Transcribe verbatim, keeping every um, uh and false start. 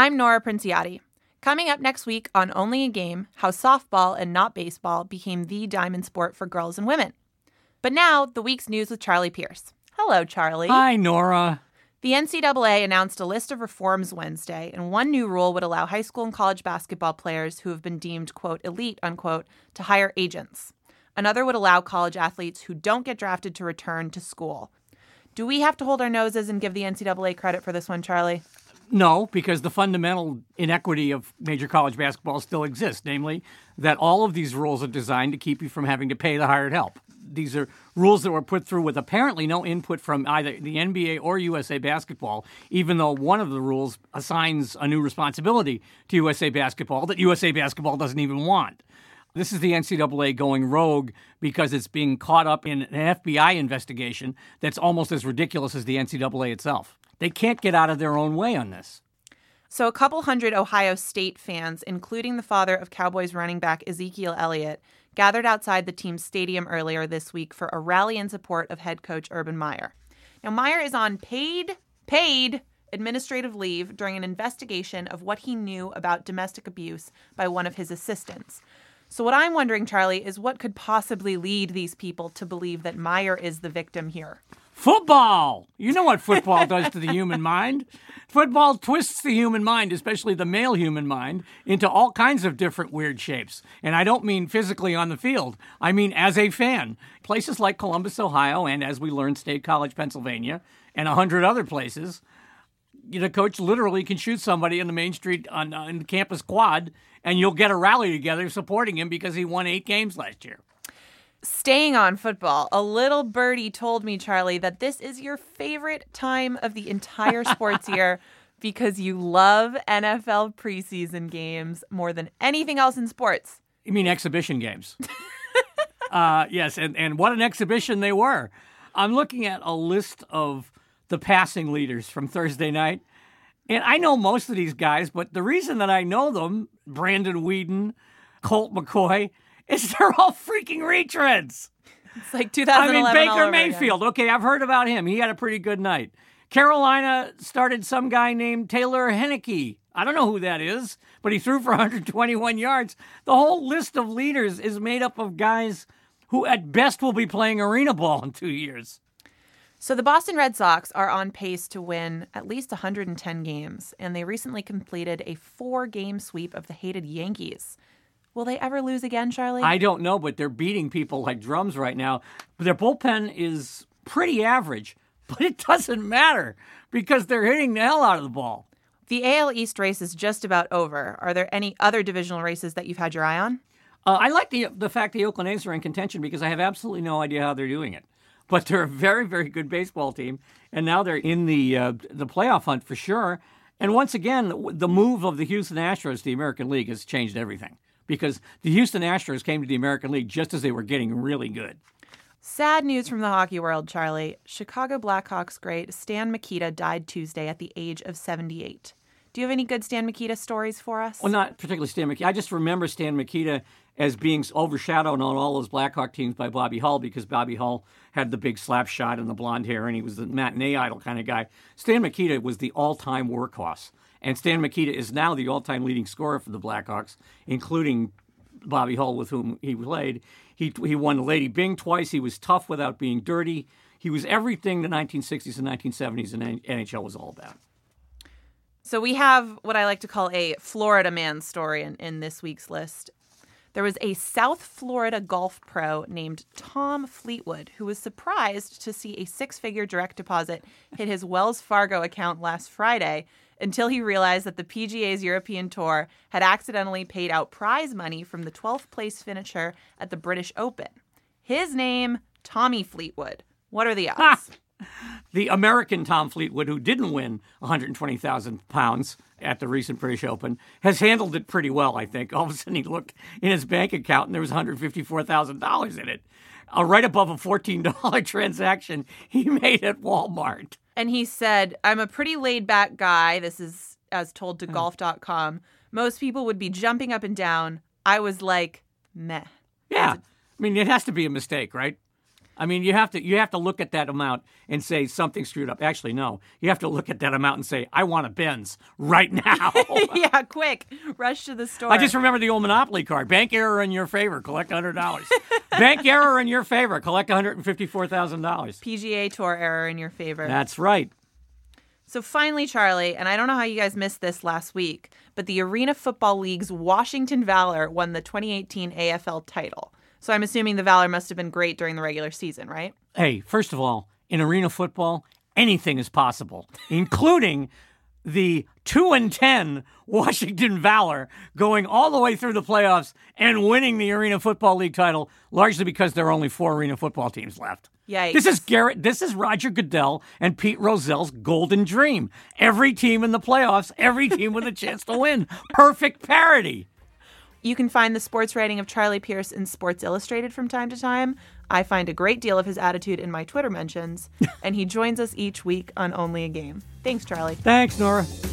I'm Nora Princiati. Coming up next week on Only a Game, how softball and not baseball became the diamond sport for girls and women. But now, the week's news with Charlie Pierce. Hello, Charlie. Hi, Nora. The N C double A announced a list of reforms Wednesday, and one new rule would allow high school and college basketball players who have been deemed, quote, elite, unquote, to hire agents. Another would allow college athletes who don't get drafted to return to school. Do we have to hold our noses and give the N C double A credit for this one, Charlie? No, because the fundamental inequity of major college basketball still exists, namely that all of these rules are designed to keep you from having to pay the hired help. These are rules that were put through with apparently no input from either the N B A or U S A Basketball, even though one of the rules assigns a new responsibility to U S A Basketball that U S A Basketball doesn't even want. This is the N C double A going rogue because it's being caught up in an F B I investigation that's almost as ridiculous as the N C double A itself. They can't get out of their own way on this. So a couple hundred Ohio State fans, including the father of Cowboys running back Ezekiel Elliott, gathered outside the team's stadium earlier this week for a rally in support of head coach Urban Meyer. Now, Meyer is on paid, paid administrative leave during an investigation of what he knew about domestic abuse by one of his assistants. So what I'm wondering, Charlie, is what could possibly lead these people to believe that Meyer is the victim here? Football! You know what football does to the human mind. Football twists the human mind, especially the male human mind, into all kinds of different weird shapes. And I don't mean physically on the field. I mean as a fan. Places like Columbus, Ohio, and as we learned, State College, Pennsylvania, and a hundred other places, the coach literally can shoot somebody in the main street on, on the campus quad, and you'll get a rally together supporting him because he won eight games last year. Staying on football, a little birdie told me, Charlie, that this is your favorite time of the entire sports year because you love N F L preseason games more than anything else in sports. You mean exhibition games? uh, yes, and, and what an exhibition they were. I'm looking at a list of the passing leaders from Thursday night, and I know most of these guys, but the reason that I know them, Brandon Weeden, Colt McCoy, is they're all freaking retreads. It's like two thousand eleven. I mean, Baker Mayfield. Again. Okay, I've heard about him. He had a pretty good night. Carolina started some guy named Taylor Heineke. I don't know who that is, but he threw for one hundred twenty-one yards. The whole list of leaders is made up of guys who at best will be playing arena ball in two years. So the Boston Red Sox are on pace to win at least one hundred ten games, and they recently completed a four-game sweep of the hated Yankees. Will they ever lose again, Charlie? I don't know, but they're beating people like drums right now. Their bullpen is pretty average, but it doesn't matter because they're hitting the hell out of the ball. The A L East race is just about over. Are there any other divisional races that you've had your eye on? Uh, I like the the fact the Oakland A's are in contention because I have absolutely no idea how they're doing it. But they're a very, very good baseball team, and now they're in the uh, the playoff hunt for sure. And once again, the move of the Houston Astros to the American League has changed everything. Because the Houston Astros came to the American League just as they were getting really good. Sad news from the hockey world, Charlie. Chicago Blackhawks great Stan Mikita died Tuesday at the age of seventy-eight. Do you have any good Stan Mikita stories for us? Well, not particularly Stan Mikita. I just remember Stan Mikita as being overshadowed on all those Blackhawk teams by Bobby Hull because Bobby Hull had the big slap shot and the blonde hair, and he was the matinee idol kind of guy. Stan Mikita was the all-time workhorse. And Stan Mikita is now the all-time leading scorer for the Blackhawks, including Bobby Hull, with whom he played. He he won Lady Byng twice. He was tough without being dirty. He was everything the nineteen sixties and nineteen seventies and N H L was all about. So we have what I like to call a Florida man story in, in this week's list. There was a South Florida golf pro named Tom Fleetwood who was surprised to see a six-figure direct deposit hit his Wells Fargo account last Friday until he realized that the P G A's European Tour had accidentally paid out prize money from the twelfth place finisher at the British Open. His name, Tommy Fleetwood. What are the odds? The American Tom Fleetwood, who didn't win one hundred twenty thousand pounds at the recent British Open, has handled it pretty well, I think. All of a sudden he looked in his bank account and there was one hundred fifty-four thousand dollars in it. Uh, right above a fourteen dollars transaction he made at Walmart. And he said, I'm a pretty laid-back guy. This is as told to golf dot com. Most people would be jumping up and down. I was like, meh. Yeah. I mean, it has to be a mistake, right? I mean, you have to you have to look at that amount and say something screwed up. Actually, no. You have to look at that amount and say, I want a Benz right now. Yeah, quick. Rush to the store. I just remember the old Monopoly card. Bank error in your favor. Collect one hundred dollars. Bank error in your favor. Collect one hundred fifty-four thousand dollars. P G A Tour error in your favor. That's right. So finally, Charlie, and I don't know how you guys missed this last week, but the Arena Football League's Washington Valor won the twenty eighteen A F L title. So I'm assuming the Valor must have been great during the regular season, right? Hey, first of all, in arena football, anything is possible, including the two and ten Washington Valor going all the way through the playoffs and winning the Arena Football League title, largely because there are only four arena football teams left. Yikes. This is Garrett. This is Roger Goodell and Pete Rozell's golden dream. Every team in the playoffs, every team with a chance to win. Perfect parody. You can find the sports writing of Charlie Pierce in Sports Illustrated from time to time. I find a great deal of his attitude in my Twitter mentions, and he joins us each week on Only a Game. Thanks, Charlie. Thanks, Nora.